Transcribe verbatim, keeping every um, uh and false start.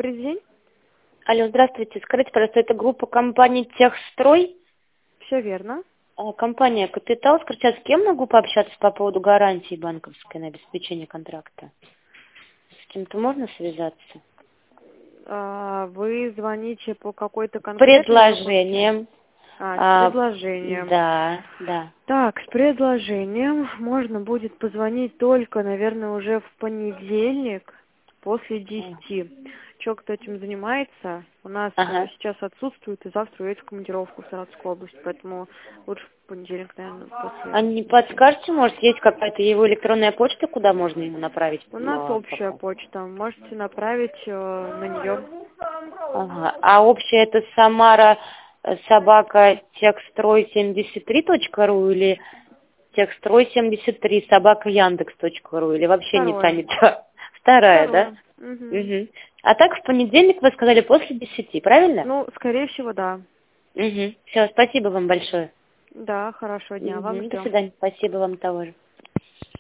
Добрый день. Алло, здравствуйте. Скажите, пожалуйста, это группа компании «Техстрой»? Все верно. А, Компания «Капитал». Скажите, а с кем могу пообщаться по поводу гарантии банковской на обеспечение контракта? С кем-то можно связаться? А, Вы звоните по какой-то С конкретной вопросе? предложением. А, с А, предложением. да, да. Так, с предложением можно будет позвонить только, наверное, уже в понедельник после десяти. Человек, кто этим занимается, у нас э, Ага. сейчас отсутствует и завтра уедет в командировку в Саратовскую область, поэтому лучше в понедельник, наверное, А после не десяти. подскажете, может, есть какая-то его электронная почта, куда можно ему направить? У нас а, общая пока? почта, можете направить э, на нее. Ага. А общая это Самара э, собака техстрой семьдесят три точка ру или техстрой семьдесят три собака яндекс точка ру или вообще не та, Второе. не та? Вторая, да? Второе. Мгм. Угу. А так в понедельник вы сказали после десяти, правильно? Ну, скорее всего, да. Угу. Все, спасибо вам большое. Да, хорошего дня. Вам Угу. До ждем. свидания. Спасибо вам того же.